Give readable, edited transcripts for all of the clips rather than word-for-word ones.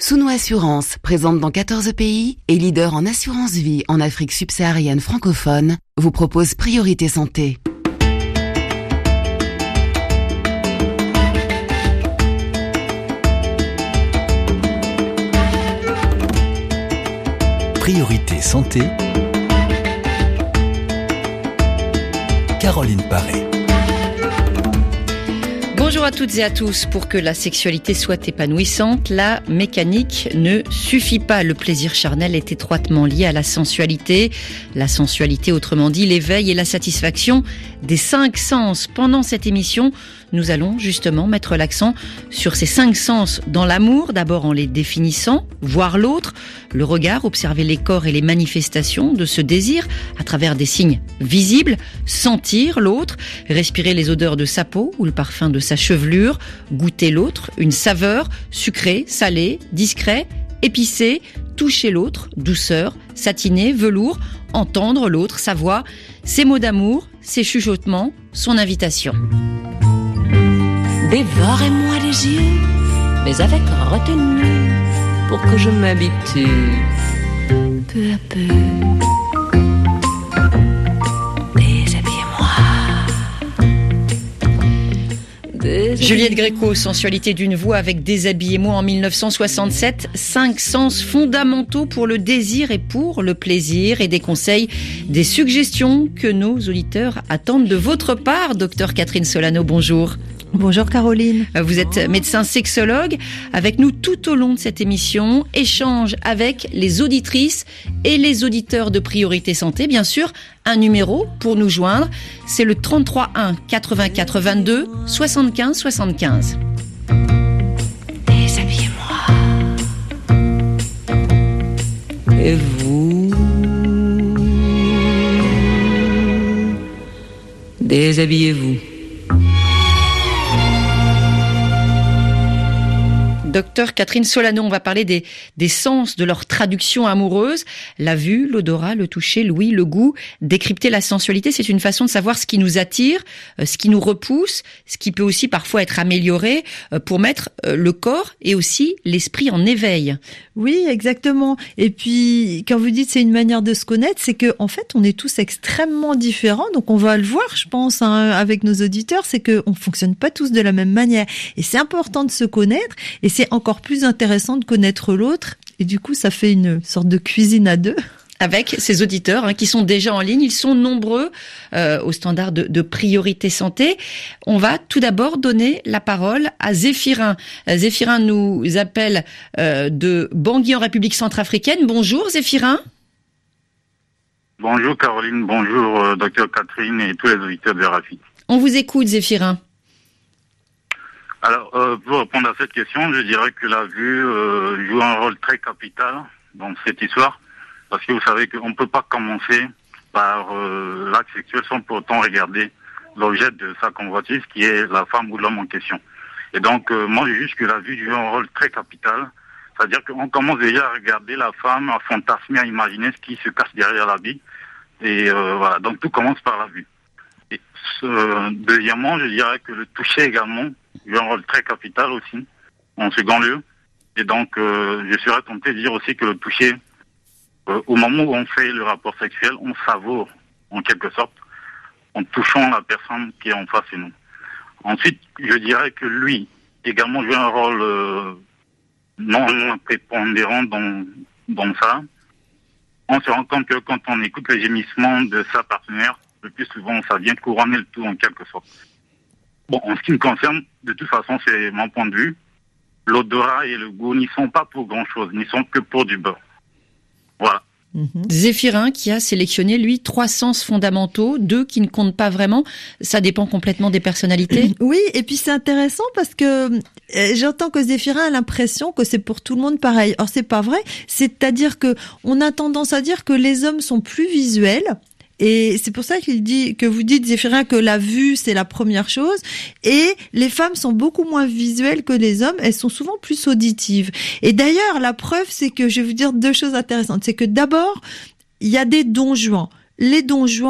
Souno Assurance, présente dans 14 pays et leader en assurance vie en Afrique subsaharienne francophone, vous propose Priorité Santé. Priorité Santé, Caroline Paré. Bonjour à toutes et à tous. Pour que la sexualité soit épanouissante, la mécanique ne suffit pas. Le plaisir charnel est étroitement lié à la sensualité. La sensualité, autrement dit, l'éveil et la satisfaction des 5 sens. Pendant cette émission, nous allons justement mettre l'accent sur ces 5 sens dans l'amour, d'abord en les définissant, voir l'autre, le regard, observer les corps et les manifestations de ce désir à travers des signes visibles, sentir l'autre, respirer les odeurs de sa peau ou le parfum de sa chevelure, goûter l'autre, une saveur, sucré, salé, discret, épicé, toucher l'autre, douceur, satiné, velours, entendre l'autre, sa voix, ses mots d'amour, ses chuchotements, son invitation. Dévorez-moi les yeux, mais avec retenue, pour que je m'habitue peu à peu. Juliette Gréco, sensualité d'une voix avec Déshabillez-moi en 1967, 5 sens fondamentaux pour le désir et pour le plaisir et des conseils, des suggestions que nos auditeurs attendent de votre part. Docteur Catherine Solano, bonjour. Bonjour Caroline. Vous êtes médecin sexologue, avec nous tout au long de cette émission, échange avec les auditrices et les auditeurs de Priorité Santé. Bien sûr, un numéro pour nous joindre, c'est le 33 1 84 22 75 75. Déshabillez-moi. Et vous, déshabillez-vous. Docteur Catherine Solano, on va parler des sens, de leur traduction amoureuse. La vue, l'odorat, le toucher, l'ouïe, le goût. Décrypter la sensualité, c'est une façon de savoir ce qui nous attire, ce qui nous repousse, ce qui peut aussi parfois être amélioré pour mettre le corps et aussi l'esprit en éveil. Oui, exactement. Et puis, quand vous dites c'est une manière de se connaître, c'est que en fait, on est tous extrêmement différents. Donc, on va le voir, je pense, avec nos auditeurs, c'est que on fonctionne pas tous de la même manière. Et c'est important de se connaître. Et c'est encore plus intéressant de connaître l'autre. Et du coup, ça fait une sorte de cuisine à deux. Avec ces auditeurs qui sont déjà en ligne, ils sont nombreux au standard de Priorité Santé. On va tout d'abord donner la parole à Zéphirin. Zéphirin nous appelle de Bangui en République centrafricaine. Bonjour Zéphirin. Bonjour Caroline, bonjour docteur Catherine et tous les auditeurs de RFI. On vous écoute Zéphirin. Alors, pour répondre à cette question, je dirais que la vue joue un rôle très capital dans cette histoire. Parce que vous savez qu'on ne peut pas commencer par l'acte sexuel sans pour autant regarder l'objet de sa convoitise, qui est la femme ou l'homme en question. Et donc, moi, je juge que la vue joue un rôle très capital. C'est-à-dire qu'on commence déjà à regarder la femme, à fantasmer, à imaginer ce qui se cache derrière l'habit. Et voilà, donc tout commence par la vue. Et deuxièmement, je dirais que le toucher également joue un rôle très capital aussi, en second lieu. Et donc, je serais tenté de dire aussi que le toucher, au moment où on fait le rapport sexuel, on savoure, en quelque sorte, en touchant la personne qui est en face de nous. Ensuite, je dirais que lui, également, joue un rôle non moins prépondérant dans ça. On se rend compte que quand on écoute les gémissements de sa partenaire, le plus souvent, ça vient couronner le tout, en quelque sorte. Bon, en ce qui me concerne, de toute façon, c'est mon point de vue. L'odorat et le goût n'y sont pas pour grand-chose, n'y sont que pour du beurre. Voilà. Zéphirin qui a sélectionné, lui, 3 sens fondamentaux, 2 qui ne comptent pas vraiment. Ça dépend complètement des personnalités. Oui, et puis c'est intéressant parce que j'entends que Zéphirin a l'impression que c'est pour tout le monde pareil. Or, c'est pas vrai. C'est-à-dire que on a tendance à dire que les hommes sont plus visuels. Et c'est pour ça que vous dites, Zéphirin, que la vue, c'est la première chose. Et les femmes sont beaucoup moins visuelles que les hommes. Elles sont souvent plus auditives. Et d'ailleurs, la preuve, c'est que je vais vous dire 2 choses intéressantes. C'est que d'abord, il y a des don Juan. Les don Juan,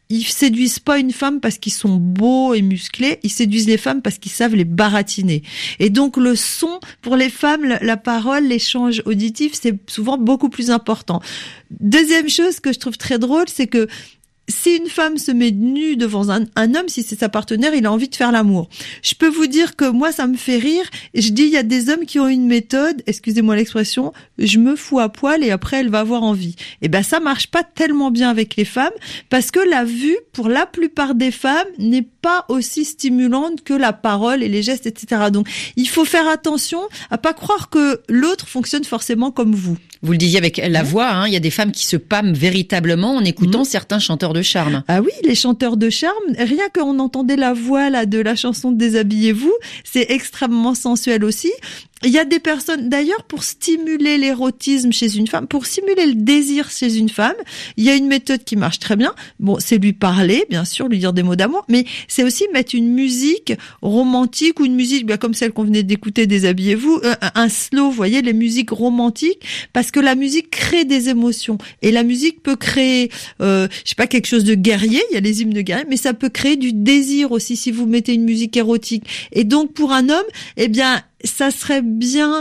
ils séduisent pas une femme parce qu'ils sont beaux et musclés, ils séduisent les femmes parce qu'ils savent les baratiner. Et donc le son, pour les femmes, la parole, l'échange auditif, c'est souvent beaucoup plus important. Deuxième chose que je trouve très drôle, c'est que si une femme se met nue devant un homme, si c'est sa partenaire, il a envie de faire l'amour. Je peux vous dire que moi, ça me fait rire. Je dis, il y a des hommes qui ont une méthode, excusez-moi l'expression, je me fous à poil et après, elle va avoir envie. Et ben, ça marche pas tellement bien avec les femmes parce que la vue, pour la plupart des femmes, n'est pas aussi stimulante que la parole et les gestes, etc. Donc, il faut faire attention à pas croire que l'autre fonctionne forcément comme vous. Vous le disiez avec la voix, hein, il y a des femmes qui se pâment véritablement en écoutant certains chanteurs de charme. Ah oui, les chanteurs de charme, rien qu'on entendait la voix là de la chanson Déshabillez-vous, c'est extrêmement sensuel aussi. Il y a des personnes, d'ailleurs, pour stimuler l'érotisme chez une femme, pour stimuler le désir chez une femme, il y a une méthode qui marche très bien. Bon, c'est lui parler, bien sûr, lui dire des mots d'amour, mais c'est aussi mettre une musique romantique ou une musique, bien comme celle qu'on venait d'écouter, Déshabillez-vous, un slow, vous voyez, les musiques romantiques, parce que la musique crée des émotions. Et la musique peut créer, je sais pas, quelque chose de guerrier, il y a les hymnes de guerrier, mais ça peut créer du désir aussi si vous mettez une musique érotique. Et donc, pour un homme, eh bien, ça serait bien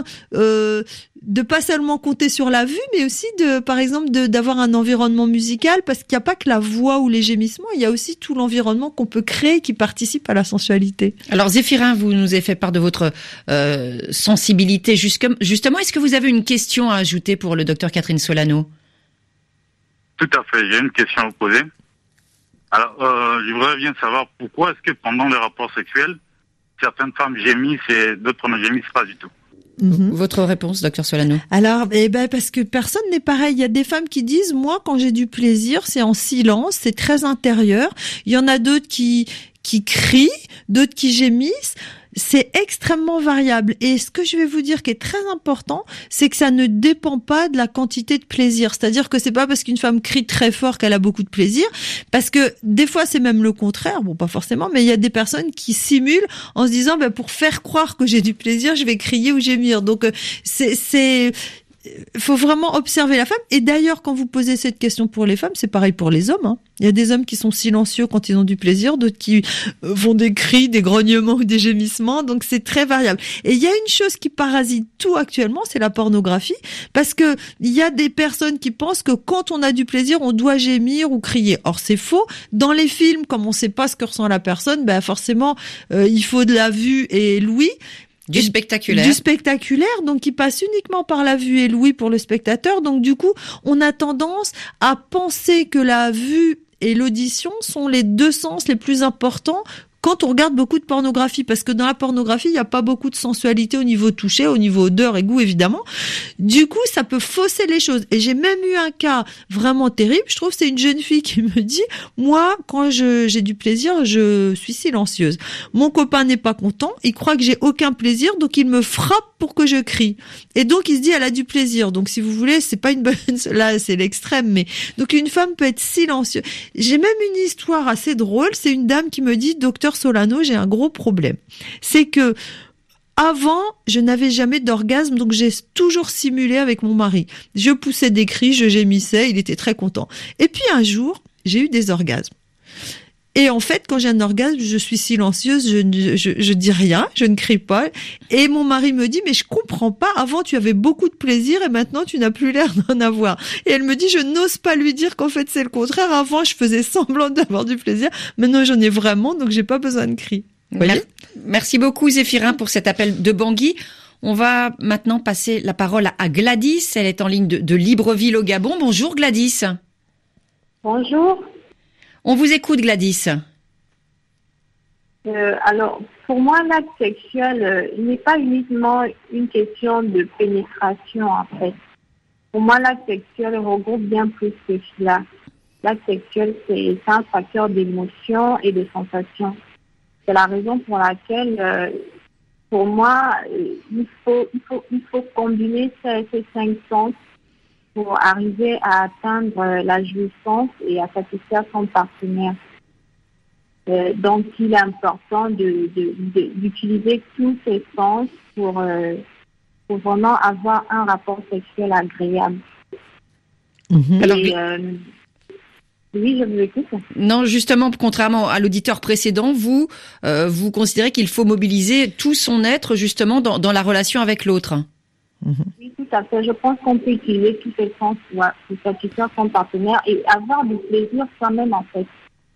de pas seulement compter sur la vue, mais aussi par exemple d'avoir un environnement musical, parce qu'il n'y a pas que la voix ou les gémissements, il y a aussi tout l'environnement qu'on peut créer qui participe à la sensualité. Alors Zéphirin, vous nous avez fait part de votre sensibilité. Justement, est-ce que vous avez une question à ajouter pour le docteur Catherine Solano? Tout à fait, j'ai une question à vous poser. Alors, je voudrais bien savoir pourquoi est-ce que pendant les rapports sexuels, certaines femmes gémissent et d'autres ne gémissent pas du tout. Votre réponse, docteur Solano? Alors, parce que personne n'est pareil. Il y a des femmes qui disent, moi, quand j'ai du plaisir, c'est en silence, c'est très intérieur. Il y en a d'autres qui crient, d'autres qui gémissent. C'est extrêmement variable. Et ce que je vais vous dire qui est très important, c'est que ça ne dépend pas de la quantité de plaisir. C'est-à-dire que c'est pas parce qu'une femme crie très fort qu'elle a beaucoup de plaisir. Parce que des fois, c'est même le contraire. Bon, pas forcément, mais il y a des personnes qui simulent en se disant, pour faire croire que j'ai du plaisir, je vais crier ou gémir. Donc, faut vraiment observer la femme. Et d'ailleurs, quand vous posez cette question pour les femmes, c'est pareil pour les hommes, hein. Il y a des hommes qui sont silencieux quand ils ont du plaisir, d'autres qui font des cris, des grognements ou des gémissements. Donc c'est très variable. Et il y a une chose qui parasite tout actuellement, c'est la pornographie, parce que il y a des personnes qui pensent que quand on a du plaisir, on doit gémir ou crier. Or c'est faux. Dans les films, comme on sait pas ce que ressent la personne, forcément il faut de la vue et l'ouïe. Du spectaculaire. Du spectaculaire, donc qui passe uniquement par la vue et l'ouïe pour le spectateur. Donc du coup, on a tendance à penser que la vue et l'audition sont les deux sens les plus importants quand on regarde beaucoup de pornographie, parce que dans la pornographie, il n'y a pas beaucoup de sensualité au niveau toucher, au niveau odeur et goût, évidemment. Du coup, ça peut fausser les choses. Et j'ai même eu un cas vraiment terrible. Je trouve que c'est une jeune fille qui me dit, moi, quand j'ai du plaisir, je suis silencieuse. Mon copain n'est pas content. Il croit que j'ai aucun plaisir, donc il me frappe pour que je crie. Et donc, il se dit, elle a du plaisir. Donc, si vous voulez, c'est pas une bonne, là, c'est l'extrême, mais donc une femme peut être silencieuse. J'ai même une histoire assez drôle. C'est une dame qui me dit, docteur Solano, j'ai un gros problème. C'est que avant, je n'avais jamais d'orgasme, donc j'ai toujours simulé avec mon mari. Je poussais des cris, je gémissais, il était très content. Et puis un jour, j'ai eu des orgasmes. Et en fait, quand j'ai un orgasme, je suis silencieuse, je dis rien, je ne crie pas. Et mon mari me dit, mais je comprends pas, avant tu avais beaucoup de plaisir et maintenant tu n'as plus l'air d'en avoir. Et elle me dit, je n'ose pas lui dire qu'en fait c'est le contraire. Avant, je faisais semblant d'avoir du plaisir. Maintenant, j'en ai vraiment, donc j'ai pas besoin de cris. Merci beaucoup Zéphirin pour cet appel de Bangui. On va maintenant passer la parole à Gladys. Elle est en ligne de Libreville au Gabon. Bonjour Gladys. Bonjour. On vous écoute Gladys. Alors, pour moi, l'acte sexuel n'est pas uniquement une question de pénétration en fait. Pour moi, l'acte sexuel regroupe bien plus que cela. L'acte sexuel, c'est un facteur d'émotion et de sensation. C'est la raison pour laquelle, pour moi, il faut combiner ces 5 sens pour arriver à atteindre la jouissance et à satisfaire son partenaire. Donc, il est important d'utiliser tous ces sens pour vraiment avoir un rapport sexuel agréable. Alors, Oui, je vous écoute. Non, justement, contrairement à l'auditeur précédent, vous considérez qu'il faut mobiliser tout son être justement dans la relation avec l'autre. Oui, tout à fait. Je pense qu'on peut utiliser tous ces sens pour satisfaire son partenaire et avoir du plaisir soi-même, en fait.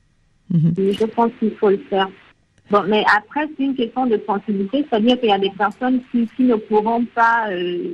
Et je pense qu'il faut le faire. Bon, mais après, c'est une question de sensibilité, c'est-à-dire qu'il y a des personnes qui ne pourront pas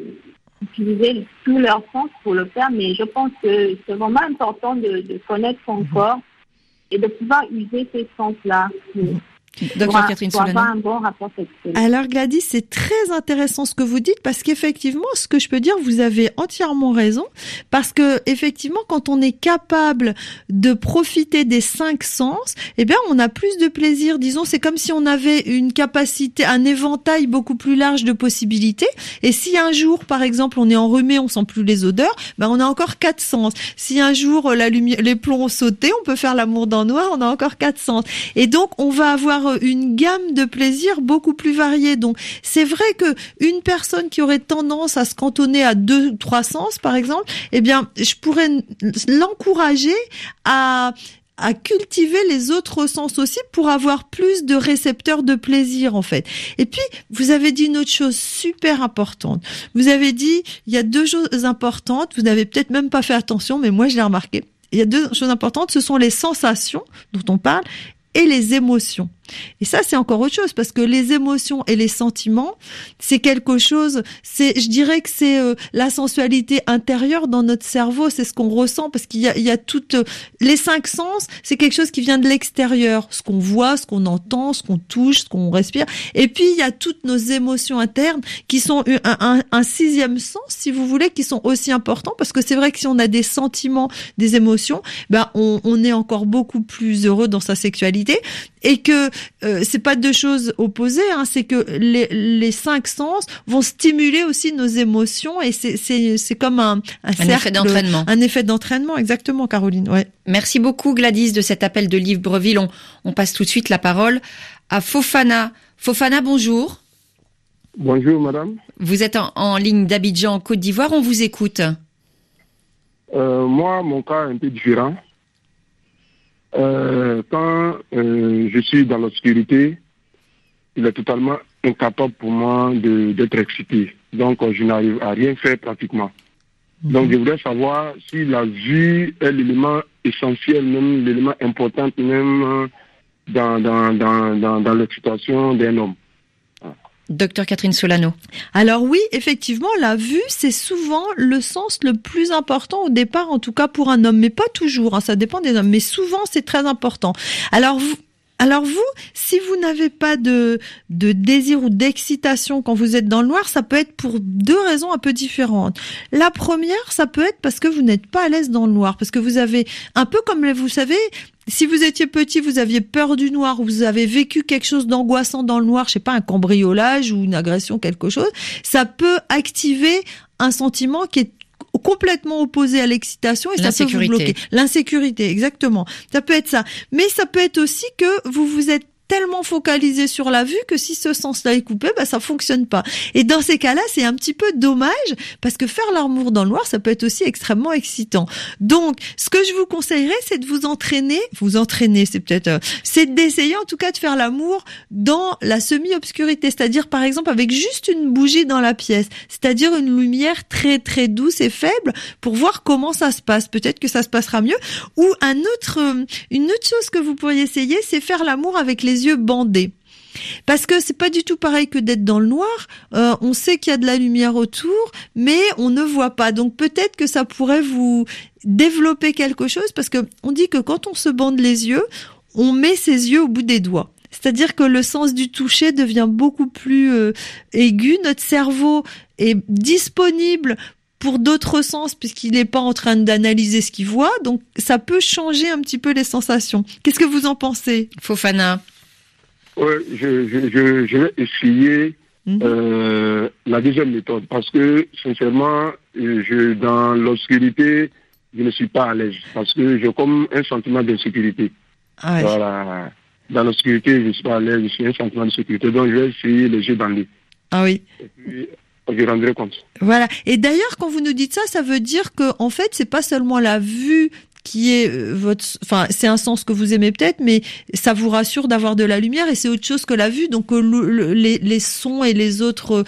utiliser tous leurs sens pour le faire, mais je pense que c'est vraiment important de connaître son corps et de pouvoir user ces sens-là. Docteur Catherine Solano. Pour avoir un bon rapport sexuel. Alors Gladys, c'est très intéressant ce que vous dites parce qu'effectivement, ce que je peux dire, vous avez entièrement raison parce que effectivement, quand on est capable de profiter des 5 sens, eh bien, on a plus de plaisir. Disons, c'est comme si on avait une capacité, un éventail beaucoup plus large de possibilités. Et si un jour, par exemple, on est enrhumé, on sent plus les odeurs, ben on a encore 4 sens. Si un jour la lumière, les plombs ont sauté, on peut faire l'amour dans le noir, on a encore 4 sens. Et donc, on va avoir une gamme de plaisirs beaucoup plus variée. Donc, c'est vrai que une personne qui aurait tendance à se cantonner à 2 ou 3 sens, par exemple, eh bien, je pourrais l'encourager à cultiver les autres sens aussi pour avoir plus de récepteurs de plaisir, en fait. Et puis, vous avez dit une autre chose super importante. Vous avez dit, il y a 2 choses importantes. Vous n'avez peut-être même pas fait attention, mais moi, je l'ai remarqué. Il y a 2 choses importantes. Ce sont les sensations dont on parle et les émotions. Et ça, c'est encore autre chose, parce que les émotions et les sentiments, c'est quelque chose, je dirais que c'est la sensualité intérieure dans notre cerveau, c'est ce qu'on ressent, parce qu'il y a toutes les 5 sens, c'est quelque chose qui vient de l'extérieur, ce qu'on voit, ce qu'on entend, ce qu'on touche, ce qu'on respire, et puis il y a toutes nos émotions internes qui sont un 6e sens, si vous voulez, qui sont aussi importants, parce que c'est vrai que si on a des sentiments, des émotions, ben on est encore beaucoup plus heureux dans sa sexualité, et que c'est pas 2 choses opposées, hein, c'est que les 5 sens vont stimuler aussi nos émotions et c'est comme un cercle, effet d'entraînement. Un effet d'entraînement, exactement, Caroline. Ouais. Merci beaucoup Gladys de cet appel de Libreville. On passe tout de suite la parole à Fofana. Fofana, bonjour. Bonjour madame. Vous êtes en ligne d'Abidjan, en Côte d'Ivoire, on vous écoute. Moi, mon cas est un peu différent. Quand je suis dans l'obscurité, il est totalement incapable pour moi d'être excité. Donc, je n'arrive à rien faire pratiquement. Donc, je voudrais savoir si la vue est l'élément essentiel, même l'élément important, même dans l'excitation d'un homme. Docteur Catherine Solano. Alors oui, effectivement, la vue, c'est souvent le sens le plus important au départ, en tout cas pour un homme, mais pas toujours, hein, ça dépend des hommes, mais souvent c'est très important. Alors vous, si vous n'avez pas de désir ou d'excitation quand vous êtes dans le noir, ça peut être pour 2 raisons un peu différentes. La première, ça peut être parce que vous n'êtes pas à l'aise dans le noir, parce que vous avez, un peu comme vous savez, si vous étiez petit, vous aviez peur du noir, ou vous avez vécu quelque chose d'angoissant dans le noir, je sais pas, un cambriolage ou une agression, quelque chose, ça peut activer un sentiment qui est complètement opposé à l'excitation et ça peut vous bloquer. L'insécurité, exactement. Ça peut être ça. Mais ça peut être aussi que vous vous êtes tellement focalisé sur la vue que si ce sens-là est coupé, bah ça fonctionne pas. Et dans ces cas-là, c'est un petit peu dommage parce que faire l'amour dans le noir, ça peut être aussi extrêmement excitant. Donc, ce que je vous conseillerais, c'est de vous entraîner, c'est d'essayer en tout cas de faire l'amour dans la semi-obscurité, c'est-à-dire par exemple avec juste une bougie dans la pièce, c'est-à-dire une lumière très très douce et faible pour voir comment ça se passe. Peut-être que ça se passera mieux. Ou une autre chose que vous pourriez essayer, c'est faire l'amour avec les yeux bandés. Parce que c'est pas du tout pareil que d'être dans le noir. On sait qu'il y a de la lumière autour, mais on ne voit pas. Donc peut-être que ça pourrait vous développer quelque chose, parce que on dit que quand on se bande les yeux, on met ses yeux au bout des doigts. C'est-à-dire que le sens du toucher devient beaucoup plus aigu. Notre cerveau est disponible pour d'autres sens, puisqu'il n'est pas en train d'analyser ce qu'il voit. Donc ça peut changer un petit peu les sensations. Qu'est-ce que vous en pensez, Fofana? Oui, je vais essayer la deuxième méthode, parce que sincèrement, dans l'obscurité, je ne suis pas à l'aise, parce que j'ai comme un sentiment d'insécurité. Ah ouais. Voilà. Dans l'obscurité, je ne suis pas à l'aise, je suis un sentiment d'insécurité, donc je vais essayer les yeux bandés. Ah oui. Et puis, je rendrai compte. Voilà. Et d'ailleurs, quand vous nous dites ça, ça veut dire que en fait, c'est pas seulement la vue qui est c'est un sens que vous aimez peut-être, mais ça vous rassure d'avoir de la lumière et c'est autre chose que la vue. Donc les sons et les autres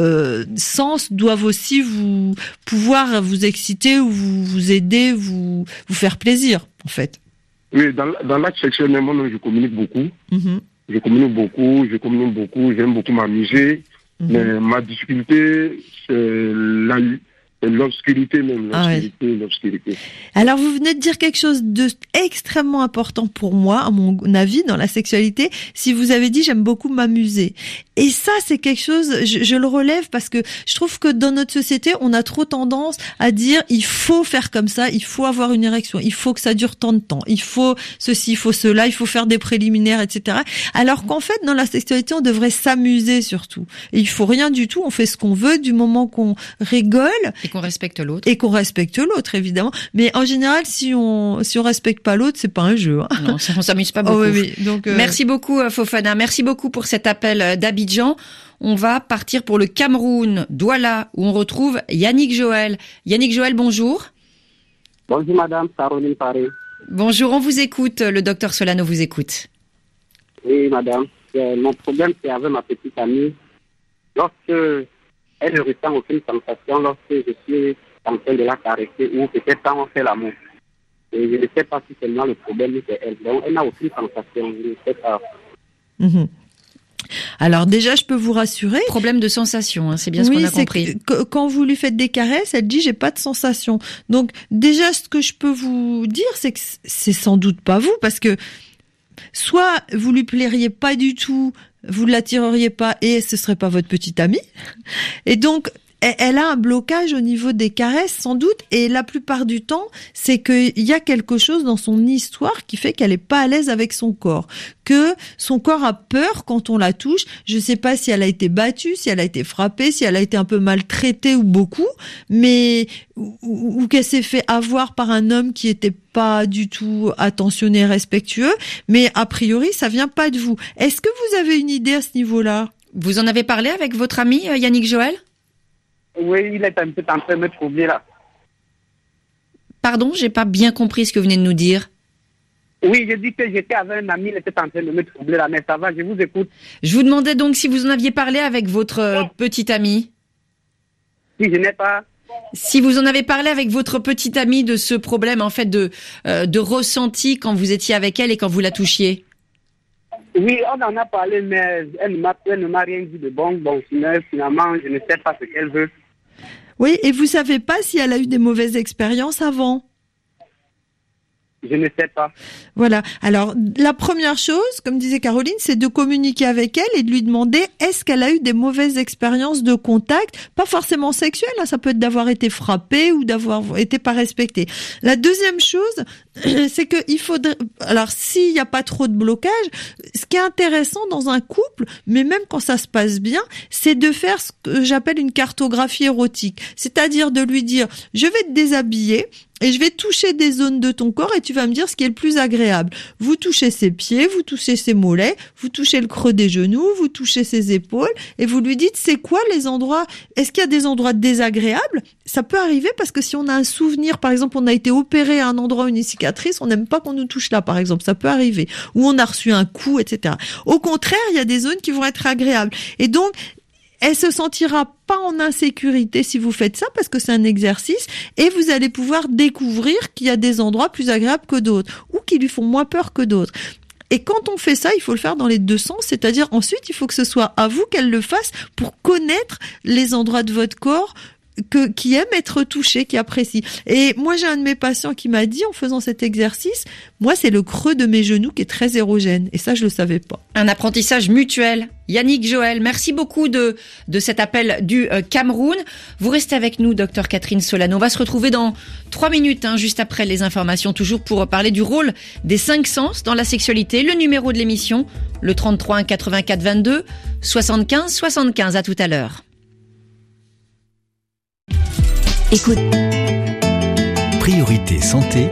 sens doivent aussi pouvoir vous exciter ou vous aider, vous faire plaisir, en fait. Oui, dans l'acte sexuel, moi, je communique beaucoup. Mm-hmm. Je communique beaucoup, j'aime beaucoup m'amuser. Mm-hmm. Mais ma difficulté, c'est l'obscurité même, l'obscurité. Alors, vous venez de dire quelque chose de extrêmement important pour moi, à mon avis, dans la sexualité. Si vous avez dit, j'aime beaucoup m'amuser. Et ça, c'est quelque chose, je le relève parce que je trouve que dans notre société, on a trop tendance à dire, il faut faire comme ça, il faut avoir une érection, il faut que ça dure tant de temps, il faut ceci, il faut cela, il faut faire des préliminaires, etc. Alors qu'en fait, dans la sexualité, on devrait s'amuser surtout. Et il faut rien du tout, on fait ce qu'on veut du moment qu'on rigole. Et qu'on respecte l'autre. Et qu'on respecte l'autre, évidemment. Mais en général, si on respecte pas l'autre, c'est pas un jeu. Hein. Non, on s'amuse pas beaucoup. Oh, oui. Donc, Merci beaucoup, Fofana. Merci beaucoup pour cet appel d'Abidjan. On va partir pour le Cameroun, Douala, où on retrouve Yannick Joël. Yannick Joël, bonjour. Bonjour, madame Caroline Paré. Bonjour, on vous écoute. Le docteur Solano vous écoute. Oui, madame. Mon problème, c'est avec ma petite amie. Lorsque elle ne ressent aucune sensation lorsque je suis en train de la caresser ou peut-être quand on fait l'amour. Et je ne sais pas si seulement le problème c'est elle. Donc, elle n'a aucune sensation. Je ne sais pas. Mm-hmm. Alors déjà, je peux vous rassurer. Problème de sensation, hein, c'est bien ce qu'on a compris. Quand vous lui faites des caresses, elle dit j'ai pas de sensation. Donc déjà, ce que je peux vous dire, c'est que c'est sans doute pas vous, parce que soit vous lui plairiez pas du tout, vous l'attireriez pas et ce serait pas votre petite amie. Et donc, elle a un blocage au niveau des caresses, sans doute, et la plupart du temps, c'est qu'il y a quelque chose dans son histoire qui fait qu'elle est pas à l'aise avec son corps, que son corps a peur quand on la touche. Je sais pas si elle a été battue, si elle a été frappée, si elle a été un peu maltraitée ou beaucoup, mais ou qu'elle s'est fait avoir par un homme qui était pas du tout attentionné, respectueux, mais a priori, ça vient pas de vous. Est-ce que vous avez une idée à ce niveau-là? Vous en avez parlé avec votre ami Yannick Joël? Oui, il est un peu en train de me troubler là. Pardon, j'ai pas bien compris ce que vous venez de nous dire. Oui, je dis que j'étais avec un ami, il était en train de me troubler là, mais ça va, je vous écoute. Je vous demandais donc si vous en aviez parlé avec votre petite amie. Si je n'ai pas... Si vous en avez parlé avec votre petite amie de ce problème en fait de ressenti quand vous étiez avec elle et quand vous la touchiez. Oui, on en a parlé, mais elle ne m'a rien dit de bon. Bon, finalement, je ne sais pas ce qu'elle veut. Oui, et vous savez pas si elle a eu des mauvaises expériences avant? Je ne sais pas. Voilà. Alors, la première chose, comme disait Caroline, c'est de communiquer avec elle et de lui demander est-ce qu'elle a eu des mauvaises expériences de contact, pas forcément sexuelles, hein, ça peut être d'avoir été frappée ou d'avoir été pas respectée. La deuxième chose, c'est que il faudrait, alors s'il n'y a pas trop de blocage, ce qui est intéressant dans un couple, mais même quand ça se passe bien, c'est de faire ce que j'appelle une cartographie érotique. C'est-à-dire de lui dire, je vais te déshabiller, et je vais toucher des zones de ton corps et tu vas me dire ce qui est le plus agréable. Vous touchez ses pieds, vous touchez ses mollets, vous touchez le creux des genoux, vous touchez ses épaules et vous lui dites c'est quoi les endroits, est-ce qu'il y a des endroits désagréables? Ça peut arriver parce que si on a un souvenir, par exemple on a été opéré à un endroit, une cicatrice, on n'aime pas qu'on nous touche là par exemple, ça peut arriver. Ou on a reçu un coup, etc. Au contraire, il y a des zones qui vont être agréables. Et donc, elle se sentira pas en insécurité si vous faites ça parce que c'est un exercice et vous allez pouvoir découvrir qu'il y a des endroits plus agréables que d'autres ou qui lui font moins peur que d'autres. Et quand on fait ça, il faut le faire dans les deux sens, c'est-à-dire ensuite il faut que ce soit à vous qu'elle le fasse pour connaître les endroits de votre corps qui aime être touché, qui apprécie. Et moi, j'ai un de mes patients qui m'a dit, en faisant cet exercice, moi, c'est le creux de mes genoux qui est très érogène. Et ça, je le savais pas. Un apprentissage mutuel. Yannick Joël, merci beaucoup de cet appel du Cameroun. Vous restez avec nous, docteur Catherine Solano. On va se retrouver dans 3 minutes, juste après les informations, toujours pour parler du rôle des 5 sens dans la sexualité. Le numéro de l'émission, le 33 1 84 22 75 75. À tout à l'heure. Écoute. Priorité santé.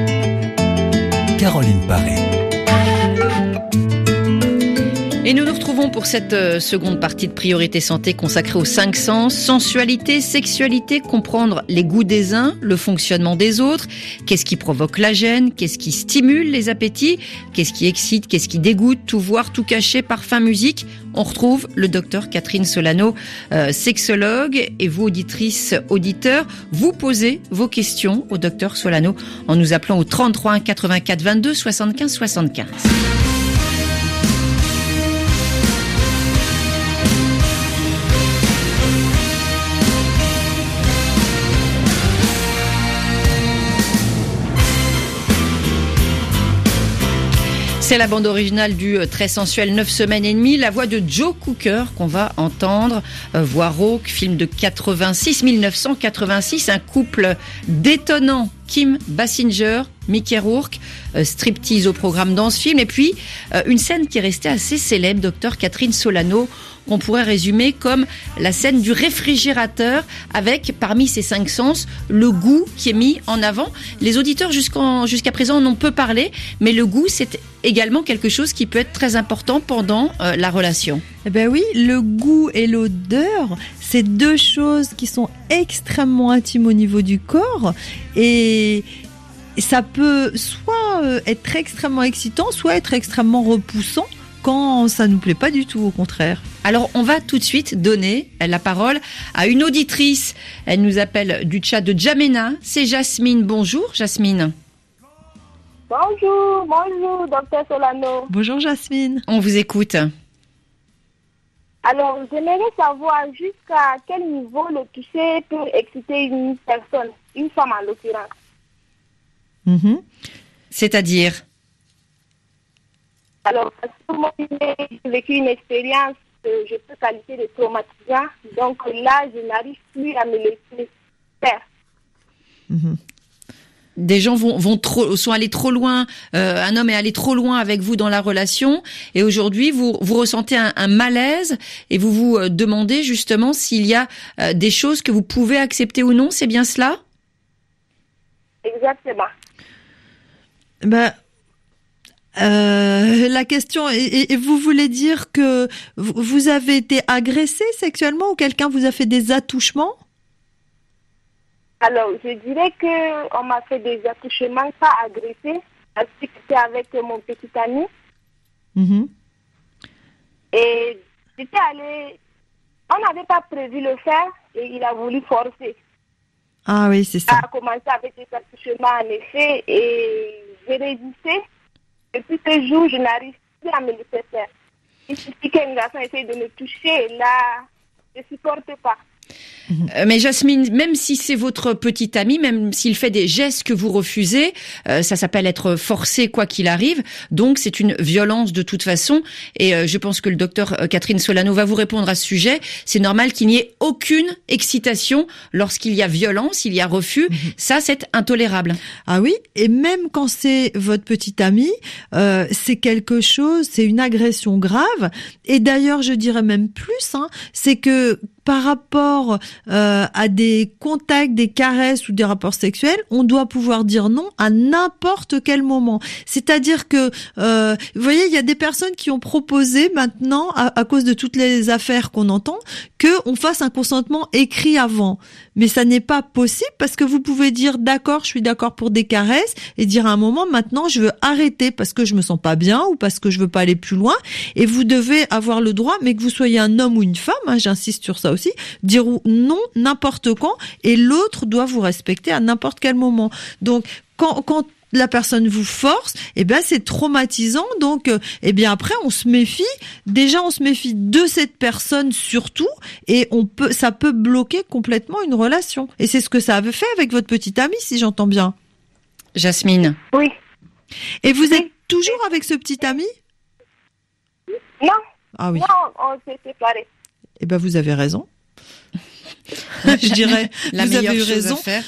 Caroline Paré. Et nous nous retrouvons retrouvons pour cette seconde partie de Priorité Santé consacrée aux 5 sens, sensualité, sexualité, comprendre les goûts des uns, le fonctionnement des autres, qu'est-ce qui provoque la gêne, qu'est-ce qui stimule les appétits, qu'est-ce qui excite, qu'est-ce qui dégoûte, tout voir, tout cacher, parfum, musique. On retrouve le docteur Catherine Solano, sexologue, et vous, auditrices, auditeurs, vous posez vos questions au docteur Solano en nous appelant au 33 84 22 75 75. C'est la bande originale du très sensuel 9 semaines et demie, la voix de Joe Cooker qu'on va entendre. Voix rauque, film de 1986, un couple détonnant, Kim Basinger, Mickey Rourke, striptease au programme dans ce film. Et puis, une scène qui est restée assez célèbre, docteur Catherine Solano, qu'on pourrait résumer comme la scène du réfrigérateur avec, parmi ces 5 sens, le goût qui est mis en avant. Les auditeurs jusqu'à présent en ont peu parlé, mais le goût, c'est également quelque chose qui peut être très important pendant la relation. Eh ben oui, le goût et l'odeur, c'est 2 choses qui sont extrêmement intimes au niveau du corps et ça peut soit être extrêmement excitant, soit être extrêmement repoussant quand ça nous plaît pas du tout, au contraire. Alors, on va tout de suite donner la parole à une auditrice. Elle nous appelle du chat de Djamena. C'est Jasmine. Bonjour, Jasmine. Bonjour, docteur Solano. Bonjour, Jasmine. On vous écoute. Alors, j'aimerais savoir jusqu'à quel niveau le toucher peut exciter une personne, une femme en l'occurrence. C'est-à-dire ? Alors, parce que moi, j'ai vécu une expérience que je peux qualifier de traumatisante. Donc là, je n'arrive plus à me laisser faire. Des gens sont allés trop loin, un homme est allé trop loin avec vous dans la relation, et aujourd'hui vous ressentez un malaise et vous vous demandez justement s'il y a des choses que vous pouvez accepter ou non, c'est bien cela ? Exactement. La question et vous voulez dire que vous avez été agressé sexuellement ou quelqu'un vous a fait des attouchements ? Alors, je dirais qu'on m'a fait des attouchements, pas agressés, parce que c'était avec mon petit ami. Et j'étais allée, on n'avait pas prévu le faire et il a voulu forcer. Ah oui, c'est ça. Ça a commencé avec des attouchements en effet et j'ai résisté. Depuis ce jour, je n'arrive plus à me laisser faire. Il suffit qu'un garçon essaye de me toucher et là, je ne supporte pas. Mais Jasmine, même si c'est votre petit ami, même s'il fait des gestes que vous refusez, ça s'appelle être forcé quoi qu'il arrive. Donc c'est une violence de toute façon. Et je pense que le docteur Catherine Solano va vous répondre à ce sujet. C'est normal qu'il n'y ait aucune excitation lorsqu'il y a violence, il y a refus. Ça, c'est intolérable. Ah oui, et même quand c'est votre petit ami, c'est quelque chose, c'est une agression grave. Et d'ailleurs, je dirais même plus, c'est que par rapport à des contacts, des caresses ou des rapports sexuels, on doit pouvoir dire non à n'importe quel moment. C'est-à-dire que, vous voyez, il y a des personnes qui ont proposé maintenant, à cause de toutes les affaires qu'on entend, qu'on fasse un consentement écrit avant. Mais ça n'est pas possible parce que vous pouvez dire d'accord, je suis d'accord pour des caresses et dire à un moment maintenant je veux arrêter parce que je me sens pas bien ou parce que je veux pas aller plus loin. Et vous devez avoir le droit, mais que vous soyez un homme ou une femme, j'insiste sur ça aussi, dire non n'importe quand et l'autre doit vous respecter à n'importe quel moment. Donc quand la personne vous force, c'est traumatisant. Donc, après, on se méfie. Déjà, on se méfie de cette personne surtout, et ça peut bloquer complètement une relation. Et c'est ce que ça avait fait avec votre petite amie, si j'entends bien. Jasmine. Oui. Et vous êtes toujours avec ce petit ami ? Non. Ah oui. Non, on s'est séparés. Vous avez raison. Je dirais, la vous meilleure avez eu chose raison. à faire.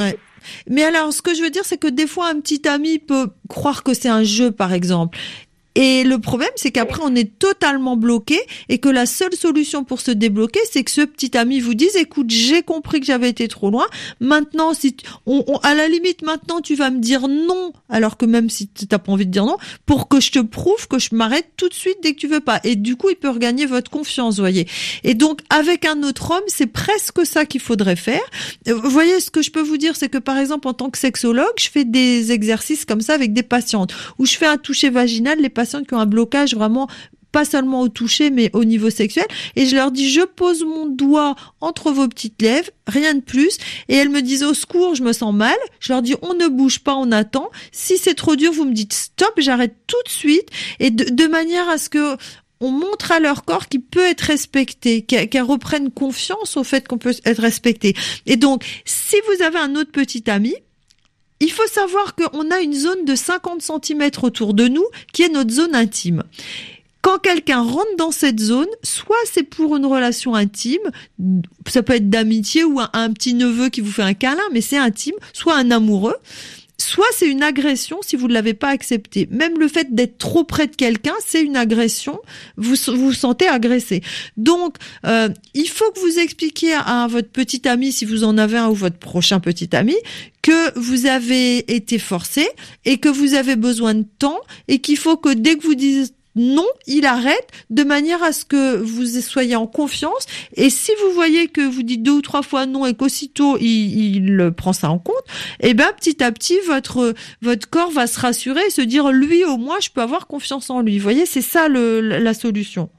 Mais alors, ce que je veux dire, c'est que des fois, un petit ami peut croire que c'est un jeu, par exemple. Et le problème, c'est qu'après, on est totalement bloqué et que la seule solution pour se débloquer, c'est que ce petit ami vous dise, écoute, j'ai compris que j'avais été trop loin. Maintenant, à la limite, maintenant, tu vas me dire non, alors que même si t'as pas envie de dire non, pour que je te prouve que je m'arrête tout de suite dès que tu veux pas. Et du coup, il peut regagner votre confiance, voyez. Et donc, avec un autre homme, c'est presque ça qu'il faudrait faire. Vous voyez, ce que je peux vous dire, c'est que par exemple, en tant que sexologue, je fais des exercices comme ça avec des patientes, où je fais un toucher vaginal, les patientes qui ont un blocage vraiment pas seulement au toucher, mais au niveau sexuel. Et je leur dis, je pose mon doigt entre vos petites lèvres, rien de plus. Et elles me disent, au secours, je me sens mal. Je leur dis, on ne bouge pas, on attend. Si c'est trop dur, vous me dites stop, j'arrête tout de suite. Et de manière à ce que on montre à leur corps qu'il peut être respecté, qu'elles reprennent confiance au fait qu'on peut être respecté. Et donc, si vous avez un autre petit ami, il faut savoir qu'on a une zone de 50 cm autour de nous qui est notre zone intime. Quand quelqu'un rentre dans cette zone, soit c'est pour une relation intime, ça peut être d'amitié ou un petit neveu qui vous fait un câlin, mais c'est intime, soit un amoureux, soit c'est une agression si vous ne l'avez pas accepté. Même le fait d'être trop près de quelqu'un, c'est une agression, vous vous sentez agressé. Donc, il faut que vous expliquiez à votre petit ami, si vous en avez un ou votre prochain petit ami, que vous avez été forcé et que vous avez besoin de temps et qu'il faut que dès que vous dites non, il arrête, de manière à ce que vous soyez en confiance. Et si vous voyez que vous dites 2 ou 3 fois non et qu'aussitôt il prend ça en compte, eh ben petit à petit votre corps va se rassurer et se dire, lui au moins je peux avoir confiance en lui. Vous voyez, c'est ça la solution.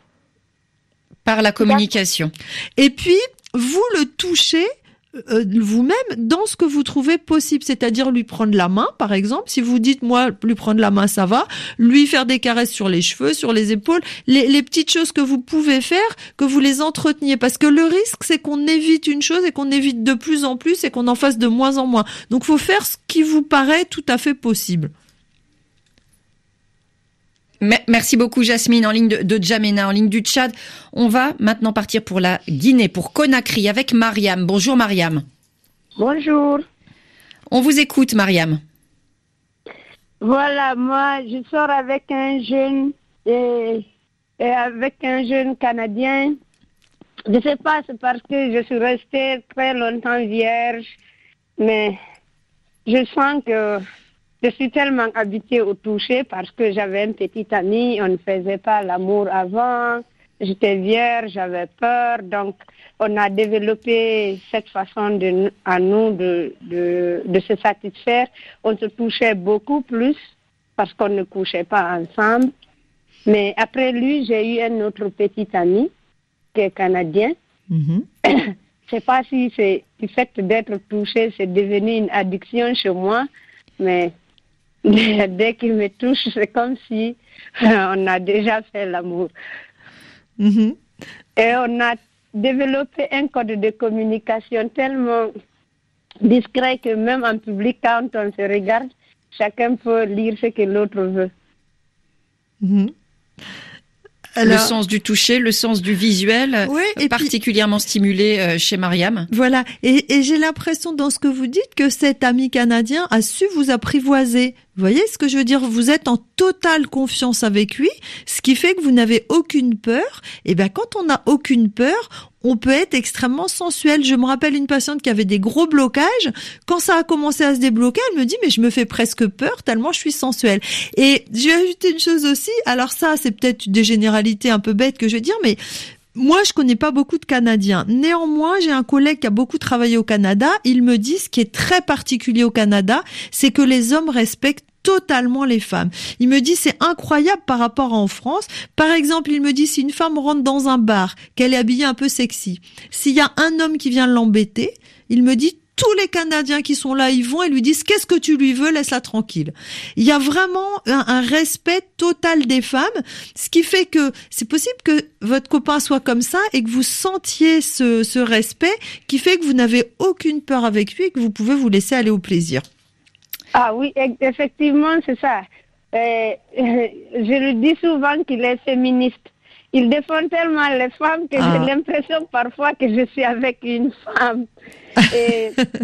Par la communication. Et puis vous le touchez vous-même dans ce que vous trouvez possible, c'est-à-dire lui prendre la main, par exemple. Si vous dites, moi, lui prendre la main, ça va. Lui faire des caresses sur les cheveux, sur les épaules, les petites choses que vous pouvez faire, que vous les entreteniez. Parce que le risque, c'est qu'on évite une chose et qu'on évite de plus en plus et qu'on en fasse de moins en moins. Donc, faut faire ce qui vous paraît tout à fait possible. Merci beaucoup Jasmine, en ligne de Djamena, en ligne du Tchad. On va maintenant partir pour la Guinée, pour Conakry, avec Mariam. Bonjour Mariam. Bonjour. On vous écoute Mariam. Voilà, moi je sors avec un jeune et avec un jeune Canadien. Je ne sais pas, c'est parce que je suis restée très longtemps vierge, mais je sens que je suis tellement habituée au toucher parce que j'avais un petit ami, on ne faisait pas l'amour avant, j'étais vierge, j'avais peur, donc on a développé cette façon à nous de se satisfaire. On se touchait beaucoup plus parce qu'on ne couchait pas ensemble. Mais après lui, j'ai eu un autre petit ami qui est canadien. Mm-hmm. Je ne sais pas si c'est du fait d'être touché, c'est devenu une addiction chez moi, mais dès qu'il me touche, c'est comme si on a déjà fait l'amour. Mm-hmm. Et on a développé un code de communication tellement discret que même en public, quand on se regarde, chacun peut lire ce que l'autre veut. Mm-hmm. Alors, le sens du toucher, le sens du visuel, oui, particulièrement stimulé chez Mariam. Voilà, et j'ai l'impression dans ce que vous dites que cet ami canadien a su vous apprivoiser. Vous voyez ce que je veux dire? Vous êtes en totale confiance avec lui, ce qui fait que vous n'avez aucune peur. Et ben quand on n'a aucune peur, on peut être extrêmement sensuel. Je me rappelle une patiente qui avait des gros blocages. Quand ça a commencé à se débloquer, elle me dit mais je me fais presque peur tellement je suis sensuelle. Et je vais ajouter une chose aussi. Alors ça, c'est peut-être des généralités un peu bêtes que je vais dire, mais moi, je connais pas beaucoup de Canadiens. Néanmoins, j'ai un collègue qui a beaucoup travaillé au Canada. Il me dit ce qui est très particulier au Canada, c'est que les hommes respectent totalement les femmes. Il me dit c'est incroyable par rapport à en France. Par exemple, il me dit si une femme rentre dans un bar, qu'elle est habillée un peu sexy, s'il y a un homme qui vient l'embêter, il me dit tous les Canadiens qui sont là, ils vont et lui disent qu'est-ce que tu lui veux, laisse-la tranquille. Il y a vraiment un respect total des femmes, ce qui fait que c'est possible que votre copain soit comme ça et que vous sentiez ce respect qui fait que vous n'avez aucune peur avec lui et que vous pouvez vous laisser aller au plaisir. Ah oui, effectivement, c'est ça. Je le dis souvent qu'il est féministe. Il défend tellement les femmes que j'ai l'impression parfois que je suis avec une femme. Et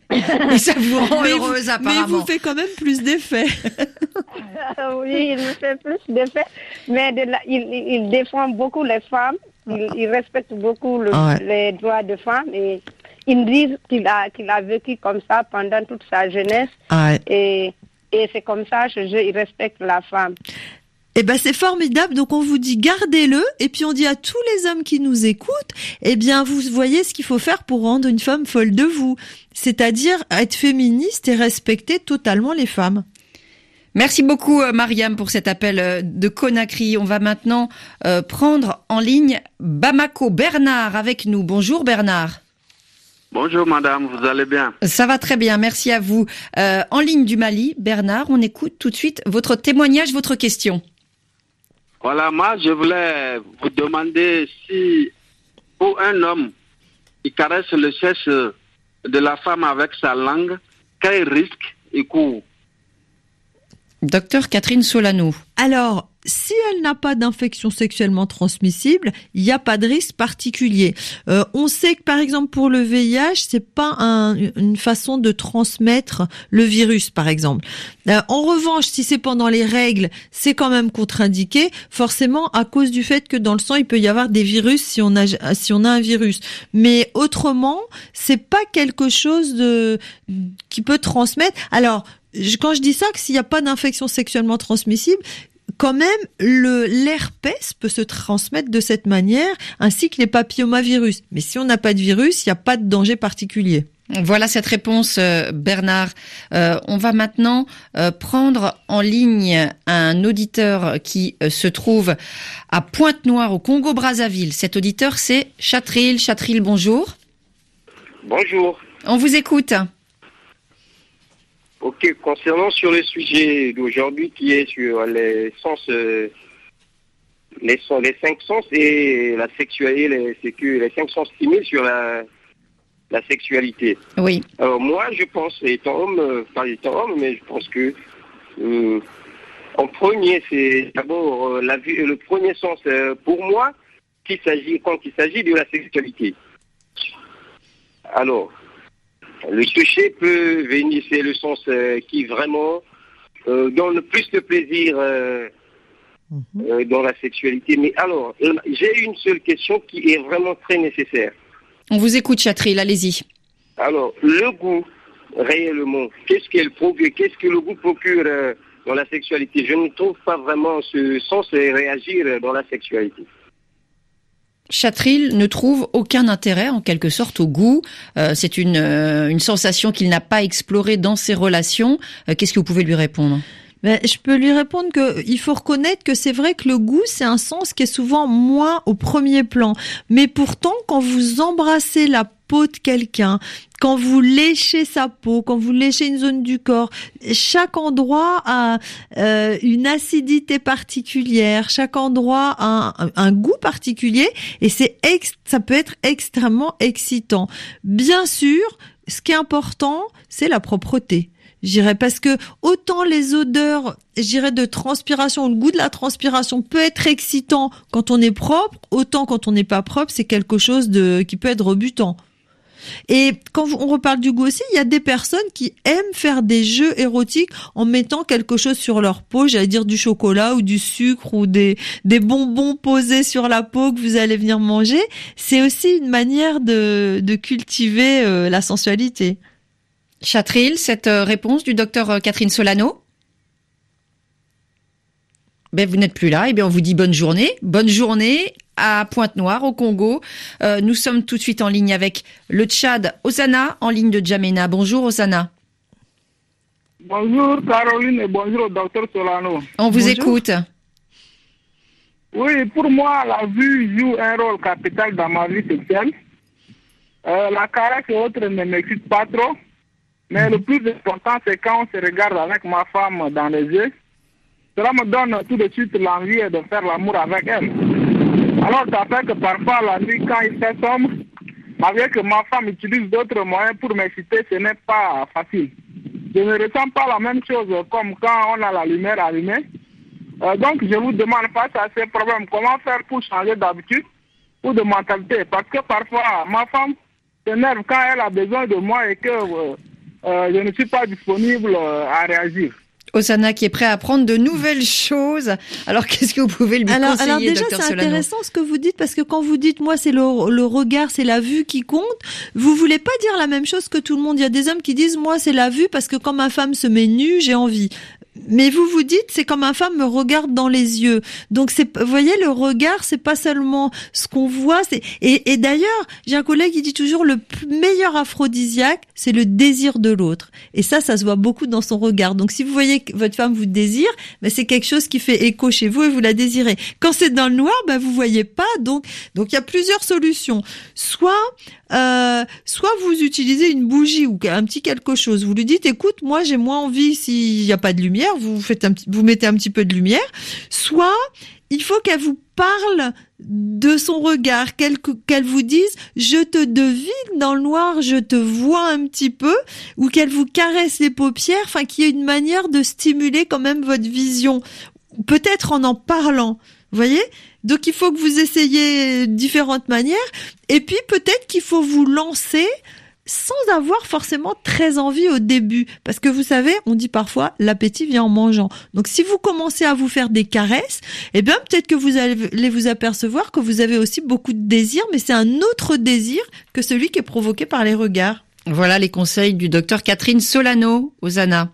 Et ça vous rend heureuse, apparemment. Mais il vous fait quand même plus d'effet. Oui, il me fait plus d'effet. Mais il défend beaucoup les femmes. Il respecte beaucoup les droits des femmes. Et il me dit qu'il a vécu comme ça pendant toute sa jeunesse. Et c'est comme ça qu'il respecte la femme. Eh ben, c'est formidable. Donc, on vous dit gardez-le. Et puis, on dit à tous les hommes qui nous écoutent, eh bien, vous voyez ce qu'il faut faire pour rendre une femme folle de vous. C'est-à-dire être féministe et respecter totalement les femmes. Merci beaucoup, Mariam, pour cet appel de Conakry. On va maintenant prendre en ligne Bamako. Bernard avec nous. Bonjour, Bernard. Bonjour, madame. Vous allez bien? Ça va très bien. Merci à vous. En ligne du Mali, Bernard, on écoute tout de suite votre témoignage, votre question. Voilà, moi, je voulais vous demander si, pour un homme qui caresse le sexe de la femme avec sa langue, quel risque il court? Docteur Catherine Solano. Alors, si elle n'a pas d'infection sexuellement transmissible, il n'y a pas de risque particulier. On sait que, par exemple, pour le VIH, c'est pas une façon de transmettre le virus, par exemple. En revanche, si c'est pendant les règles, c'est quand même contre-indiqué, forcément à cause du fait que dans le sang, il peut y avoir des virus si on a un virus. Mais autrement, c'est pas quelque chose qui peut transmettre. Alors, quand je dis ça, que s'il n'y a pas d'infection sexuellement transmissible, quand même, l'herpès peut se transmettre de cette manière, ainsi que les papillomavirus. Mais si on n'a pas de virus, il n'y a pas de danger particulier. Voilà cette réponse, Bernard. On va maintenant prendre en ligne un auditeur qui se trouve à Pointe-Noire, au Congo-Brazzaville. Cet auditeur, c'est Chatril. Chatril, bonjour. Bonjour. On vous écoute. Ok, concernant sur le sujet d'aujourd'hui qui est sur les sens, les 5 sens et la sexualité, les 5 sens stimulés sur la sexualité. Oui. Alors moi, je pense, étant homme, mais je pense que en premier, c'est d'abord la vue, le premier sens pour moi, quand il s'agit de la sexualité. Alors, le toucher peut venir, c'est le sens qui vraiment donne le plus de plaisir dans la sexualité. Mais alors, j'ai une seule question qui est vraiment très nécessaire. On vous écoute, Chatril, allez-y. Alors, le goût, réellement, qu'est-ce que le goût procure dans la sexualité? Je ne trouve pas vraiment ce sens réagir dans la sexualité. Chatril ne trouve aucun intérêt, en quelque sorte, au goût. C'est une sensation qu'il n'a pas explorée dans ses relations. Qu'est-ce que vous pouvez lui répondre? Je peux lui répondre que il faut reconnaître que c'est vrai que le goût, c'est un sens qui est souvent moins au premier plan. Mais pourtant, quand vous embrassez la peau de quelqu'un, quand vous léchez sa peau, quand vous léchez une zone du corps, chaque endroit a une acidité particulière, chaque endroit a un goût particulier et ça peut être extrêmement excitant. Bien sûr, ce qui est important, c'est la propreté. J'irais parce que autant les odeurs, de transpiration, le goût de la transpiration peut être excitant quand on est propre, autant quand on n'est pas propre, c'est quelque chose qui peut être rebutant. Et quand on reparle du goût aussi, il y a des personnes qui aiment faire des jeux érotiques en mettant quelque chose sur leur peau, j'allais dire du chocolat ou du sucre ou des bonbons posés sur la peau que vous allez venir manger. C'est aussi une manière de cultiver la sensualité. Chatril, cette réponse du docteur Catherine Solano? Vous n'êtes plus là. On vous dit bonne journée. Bonne journée à Pointe-Noire, au Congo. Nous sommes tout de suite en ligne avec le Tchad. Osana, en ligne de Djamena. Bonjour, Osana. Bonjour, Caroline, et bonjour, docteur Solano. On vous écoute. Oui, pour moi, la vue joue un rôle capital dans ma vie sexuelle. La caresse et autres ne m'excitent pas trop. Mais le plus important, c'est quand on se regarde avec ma femme dans les yeux. Cela me donne tout de suite l'envie de faire l'amour avec elle. Alors, ça fait que parfois, la nuit, quand il fait sombre, malgré que ma femme utilise d'autres moyens pour m'exciter, ce n'est pas facile. Je ne ressens pas la même chose comme quand on a la lumière allumée. Donc, je vous demande face à ces problèmes, comment faire pour changer d'habitude ou de mentalité? Parce que parfois, ma femme s'énerve quand elle a besoin de moi et que je ne suis pas disponible à réagir. Osana qui est prêt à apprendre de nouvelles choses. Alors, qu'est-ce que vous pouvez lui conseiller, alors déjà, Dr c'est Solano? intéressant ce que vous dites, parce que quand vous dites, moi, c'est le regard, c'est la vue qui compte, vous voulez pas dire la même chose que tout le monde. Il y a des hommes qui disent, moi, c'est la vue parce que quand ma femme se met nue, j'ai envie. Mais vous vous dites, c'est quand ma femme me regarde dans les yeux. Donc vous voyez, le regard, c'est pas seulement ce qu'on voit. Et d'ailleurs, j'ai un collègue qui dit toujours, le meilleur aphrodisiaque, c'est le désir de l'autre. Et ça se voit beaucoup dans son regard. Donc si vous voyez que votre femme vous désire, c'est quelque chose qui fait écho chez vous et vous la désirez. Quand c'est dans le noir, vous voyez pas. Donc il y a plusieurs solutions. Soit vous utilisez une bougie ou un petit quelque chose. Vous lui dites, écoute, moi j'ai moins envie s'il n'y a pas de lumière. Vous mettez un petit peu de lumière. Soit il faut qu'elle vous parle de son regard, qu'elle vous dise, je te devine dans le noir, je te vois un petit peu, ou qu'elle vous caresse les paupières, enfin qu'il y ait une manière de stimuler quand même votre vision, peut-être en parlant. Vous voyez? Donc il faut que vous essayiez différentes manières, et puis peut-être qu'il faut vous lancer sans avoir forcément très envie au début. Parce que vous savez, on dit parfois, l'appétit vient en mangeant. Donc si vous commencez à vous faire des caresses, peut-être que vous allez vous apercevoir que vous avez aussi beaucoup de désir, mais c'est un autre désir que celui qui est provoqué par les regards. Voilà les conseils du docteur Catherine Solano, Osana.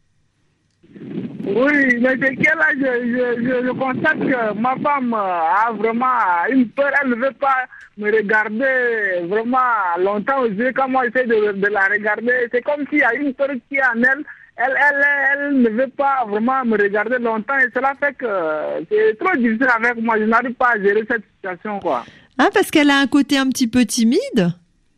Oui, mais dès qu'elle a, je constate que ma femme a vraiment une peur. Elle ne veut pas me regarder vraiment longtemps aux yeux. Quand moi j'essaie de la regarder, c'est comme s'il y a une peur qui est en elle. Elle ne veut pas vraiment me regarder longtemps et cela fait que c'est trop difficile avec moi. Je n'arrive pas à gérer cette situation, quoi. Ah, parce qu'elle a un côté un petit peu timide?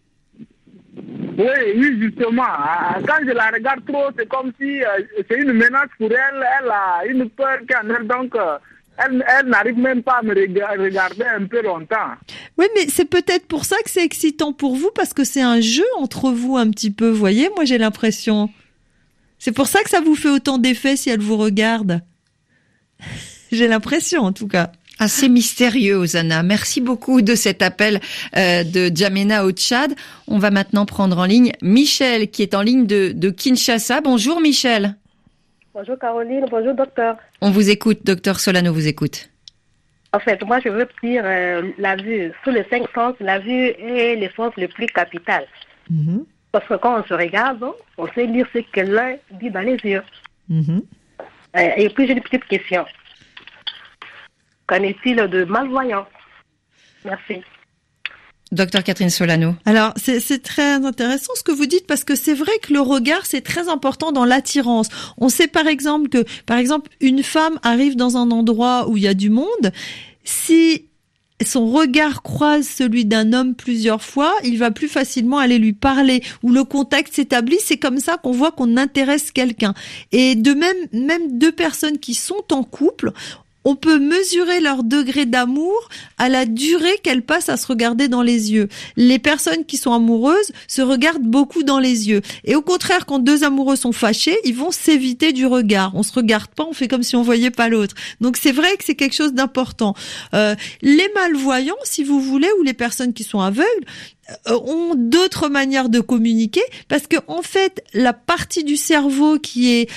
Oui, justement. Quand je la regarde trop, c'est comme si c'est une menace pour elle. Elle a une peur qu'en elle, donc elle n'arrive même pas à me regarder un peu longtemps. Oui, mais c'est peut-être pour ça que c'est excitant pour vous, parce que c'est un jeu entre vous un petit peu, vous voyez, moi j'ai l'impression. C'est pour ça que ça vous fait autant d'effet si elle vous regarde. J'ai l'impression, en tout cas. Assez mystérieux, Osana. Merci beaucoup de cet appel de Djamena au Tchad. On va maintenant prendre en ligne Michel, qui est en ligne de Kinshasa. Bonjour Michel. Bonjour Caroline, bonjour docteur. On vous écoute, docteur Solano vous écoute. En fait, moi je veux dire la vue. Sous les 5 sens, la vue est l'essence le plus capital. Mm-hmm. Parce que quand on se regarde, on sait lire ce que l'un dit dans les yeux. Mm-hmm. Et puis j'ai une petite question. Qu'en est-il de malvoyants? Merci. Docteur Catherine Solano. Alors, c'est très intéressant ce que vous dites, parce que c'est vrai que le regard, c'est très important dans l'attirance. On sait par exemple que, une femme arrive dans un endroit où il y a du monde, si son regard croise celui d'un homme plusieurs fois, il va plus facilement aller lui parler, ou le contact s'établit. C'est comme ça qu'on voit qu'on intéresse quelqu'un. Et de même deux personnes qui sont en couple, on peut mesurer leur degré d'amour à la durée qu'elles passent à se regarder dans les yeux. Les personnes qui sont amoureuses se regardent beaucoup dans les yeux. Et au contraire, quand deux amoureux sont fâchés, ils vont s'éviter du regard. On se regarde pas, on fait comme si on voyait pas l'autre. Donc c'est vrai que c'est quelque chose d'important. Les malvoyants, si vous voulez, ou les personnes qui sont aveugles, ont d'autres manières de communiquer, parce que en fait la partie du cerveau qui est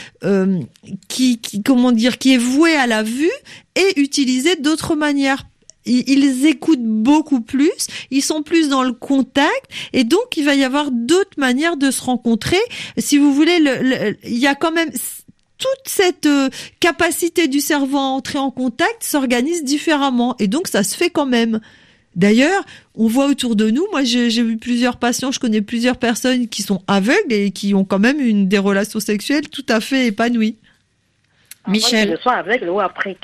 qui est vouée à la vue est utilisée d'autres manières. Ils écoutent beaucoup plus, ils sont plus dans le contact, et donc il va y avoir d'autres manières de se rencontrer. Si vous voulez, il y a quand même toute cette capacité du cerveau à entrer en contact s'organise différemment, et donc ça se fait quand même. D'ailleurs, on voit autour de nous, moi j'ai vu plusieurs patients, je connais plusieurs personnes qui sont aveugles et qui ont quand même des relations sexuelles tout à fait épanouies. Michel. Moi, je sois aveugle ou après.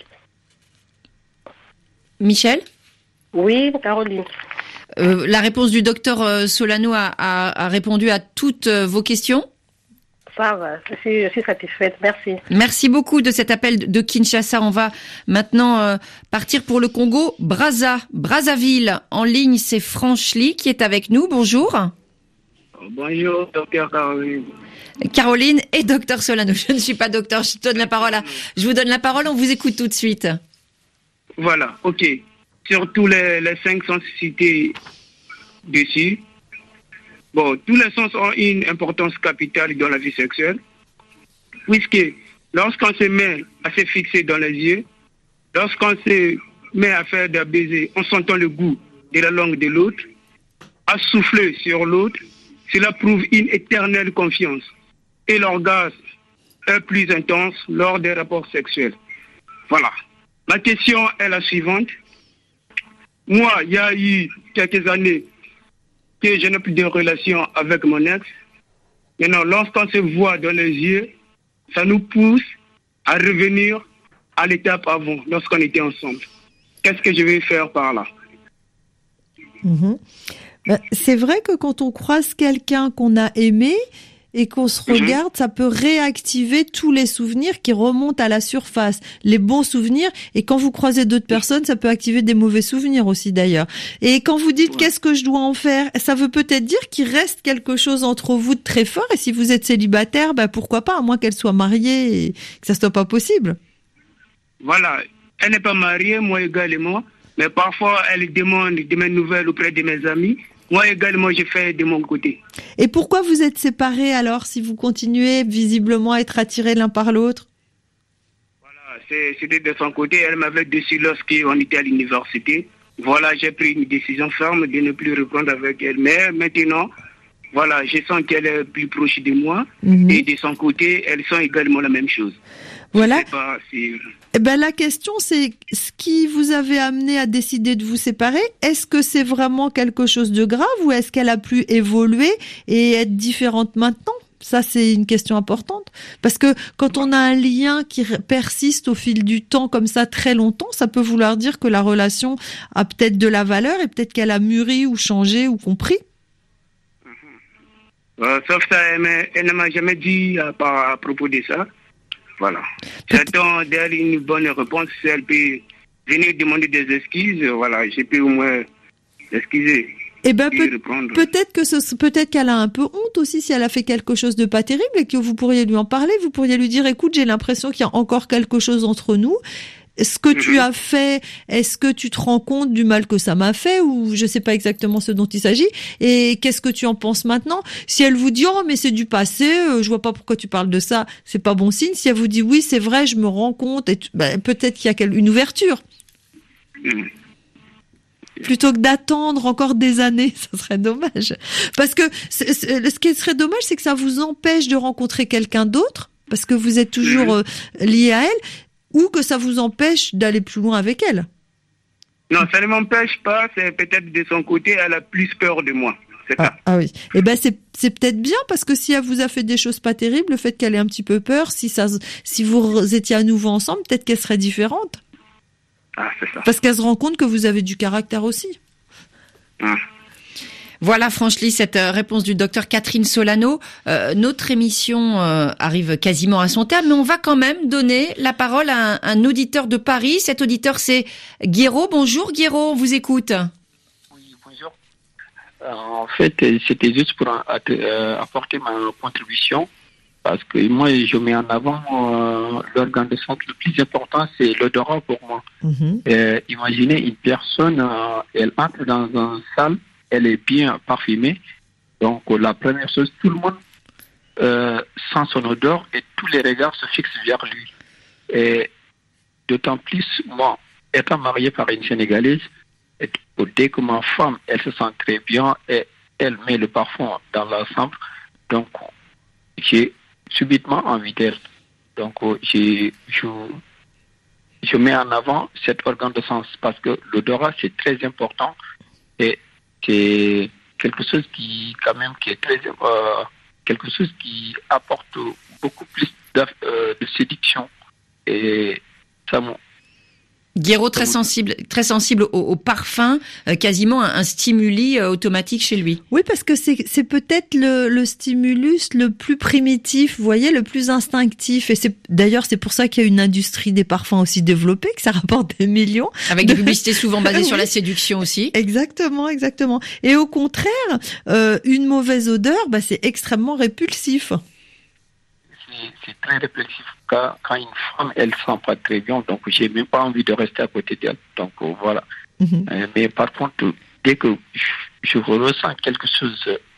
Michel? Oui, Caroline. La réponse du docteur Solano a répondu à toutes vos questions? Ça va, je suis satisfaite, merci. Merci beaucoup de cet appel de Kinshasa. On va maintenant partir pour le Congo. Brazzaville, en ligne, c'est Franchely qui est avec nous. Bonjour. Bonjour, docteur Caroline. Caroline et docteur Solano. Je ne suis pas docteur, je vous donne la parole, on vous écoute tout de suite. Voilà, ok. Surtout les 5 sens cités dessus, Bon, tous les sens ont une importance capitale dans la vie sexuelle, puisque lorsqu'on se met à se fixer dans les yeux, lorsqu'on se met à faire des baisers en sentant le goût de la langue de l'autre, à souffler sur l'autre, cela prouve une éternelle confiance. Et l'orgasme est plus intense lors des rapports sexuels. Voilà. Ma question est la suivante. Moi, il y a eu quelques années que je n'ai plus de relation avec mon ex. Maintenant, lorsqu'on se voit dans les yeux, ça nous pousse à revenir à l'étape avant, lorsqu'on était ensemble. Qu'est-ce que je vais faire par là? C'est vrai que quand on croise quelqu'un qu'on a aimé et qu'on se regarde, ça peut réactiver tous les souvenirs qui remontent à la surface, les bons souvenirs. Et quand vous croisez d'autres personnes, ça peut activer des mauvais souvenirs aussi d'ailleurs. Et quand vous dites qu'est-ce que je dois en faire, ça veut peut-être dire qu'il reste quelque chose entre vous de très fort. Et si vous êtes célibataire, pourquoi pas, à moins qu'elle soit mariée et que ça soit pas possible. Voilà, elle n'est pas mariée, moi également. Mais parfois, elle demande de mes nouvelles auprès de mes amis. Moi également, je fais de mon côté. Et pourquoi vous êtes séparés alors, si vous continuez visiblement à être attirés l'un par l'autre? Voilà, c'était de son côté. Elle m'avait déçu lorsqu'on était à l'université. Voilà, j'ai pris une décision ferme de ne plus reprendre avec elle. Mais maintenant, voilà, je sens qu'elle est plus proche de moi. Et de son côté, elles sont également la même chose. Voilà. La question, c'est ce qui vous avait amené à décider de vous séparer. Est-ce que c'est vraiment quelque chose de grave ou est-ce qu'elle a pu évoluer et être différente maintenant? Ça, c'est une question importante. Parce que quand on a un lien qui persiste au fil du temps comme ça très longtemps, ça peut vouloir dire que la relation a peut-être de la valeur et peut-être qu'elle a mûri ou changé ou compris. Sauf ça, elle ne m'a jamais dit à propos de ça. Voilà. J'attends d'elle une bonne réponse. Si elle peut venir demander des excuses, voilà, je peux au moins l'excuser. Peut-être qu'elle a un peu honte aussi si elle a fait quelque chose de pas terrible et que vous pourriez lui en parler. Vous pourriez lui dire, écoute, j'ai l'impression qu'il y a encore quelque chose entre nous. Ce que tu as fait, est-ce que tu te rends compte du mal que ça m'a fait ou je sais pas exactement ce dont il s'agit et qu'est-ce que tu en penses maintenant? Si elle vous dit oh mais c'est du passé, je vois pas pourquoi tu parles de ça, c'est pas bon signe. Si elle vous dit oui c'est vrai, je me rends compte, et peut-être qu'il y a une ouverture. Plutôt que d'attendre encore des années, ça serait dommage. Parce que ce qui serait dommage, c'est que ça vous empêche de rencontrer quelqu'un d'autre parce que vous êtes toujours lié à elle. Ou que ça vous empêche d'aller plus loin avec elle? Non, ça ne m'empêche pas. C'est peut-être de son côté, elle a plus peur de moi. C'est ça. Ah oui. C'est peut-être bien parce que si elle vous a fait des choses pas terribles, le fait qu'elle ait un petit peu peur, si vous étiez à nouveau ensemble, peut-être qu'elle serait différente. Ah, c'est ça. Parce qu'elle se rend compte que vous avez du caractère aussi. Voilà, Franchely, cette réponse du docteur Catherine Solano. Notre émission arrive quasiment à son terme, mais on va quand même donner la parole à un auditeur de Paris. Cet auditeur, c'est Guéraud. Bonjour, Guéraud, on vous écoute. Oui, bonjour. En fait, c'était juste pour apporter ma contribution, parce que moi, je mets en avant l'organe de sens le plus important, c'est l'odorat pour moi. Imaginez une personne, elle entre dans une salle, elle est bien parfumée. Donc, la première chose, tout le monde sent son odeur et tous les regards se fixent vers lui. Et d'autant plus, moi, étant marié par une Sénégalaise, dès que ma femme, elle se sent très bien et elle met le parfum dans l'ensemble, donc j'ai subitement envie d'elle. Donc, je mets en avant cet organe de sens parce que l'odorat, c'est très important et c'est quelque chose qui, quand même, qui est très, quelque chose qui apporte beaucoup plus de séduction. Et ça, Guéraud, très sensible au parfum, quasiment un stimuli automatique chez lui. Oui, parce que c'est peut-être le stimulus le plus primitif, vous voyez, le plus instinctif. Et c'est pour ça qu'il y a une industrie des parfums aussi développée, que ça rapporte des millions. Avec des publicités souvent basées sur la séduction aussi. Exactement. Et au contraire, une mauvaise odeur, c'est extrêmement répulsif. C'est très répulsif. Quand une femme, elle sent pas très bien, donc j'ai même pas envie de rester à côté d'elle. Donc voilà. Mais par contre, dès que je ressens quelque chose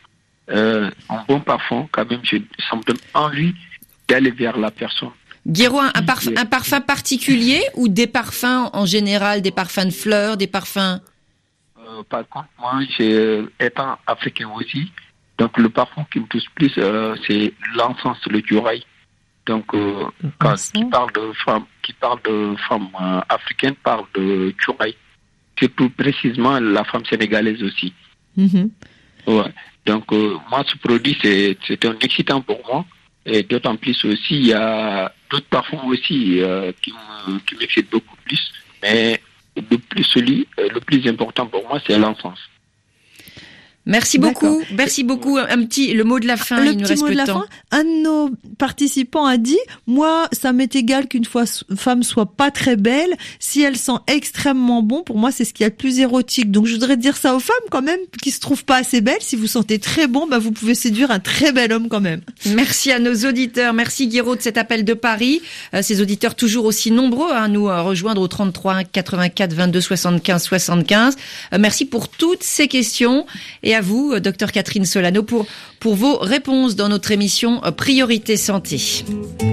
un bon parfum, quand même, ça me donne envie d'aller vers la personne. Guéraud, un parfum particulier ou des parfums en général, des parfums de fleurs, des parfums? Par contre, moi, étant africain aussi, donc le parfum qui me touche plus, c'est l'encens, le djouraï. Donc, quand qui parle de femmes africaines, parle de djouraï. C'est plus précisément la femme sénégalaise aussi. Ouais. Donc, moi, ce produit, c'est un excitant pour moi. Et d'autant plus aussi, il y a d'autres parfums aussi qui m'excitent beaucoup plus. Mais le plus important pour moi, c'est l'encens. Merci beaucoup. Merci beaucoup. Le mot de la fin. Il nous reste peu de temps. Un de nos participants a dit, moi, ça m'est égal qu'une femme soit pas très belle. Si elle sent extrêmement bon, pour moi, c'est ce qu'il y a de plus érotique. Donc, je voudrais dire ça aux femmes quand même, qui se trouvent pas assez belles. Si vous sentez très bon, vous pouvez séduire un très bel homme quand même. Merci à nos auditeurs. Merci Guéraud de cet appel de Paris. Ces auditeurs toujours aussi nombreux à nous rejoindre au 33 84 22 75 75. Merci pour toutes ces questions. Et à vous, Dr Catherine Solano, pour vos réponses dans notre émission Priorité Santé.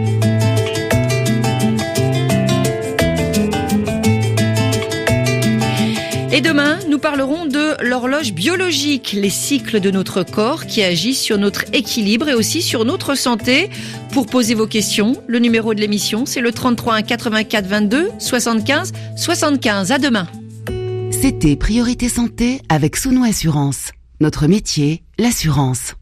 Et demain, nous parlerons de l'horloge biologique, les cycles de notre corps qui agissent sur notre équilibre et aussi sur notre santé. Pour poser vos questions, le numéro de l'émission, c'est le 33 84 22 75 75. À demain. C'était Priorité Santé avec Souno Assurance. Notre métier, l'assurance.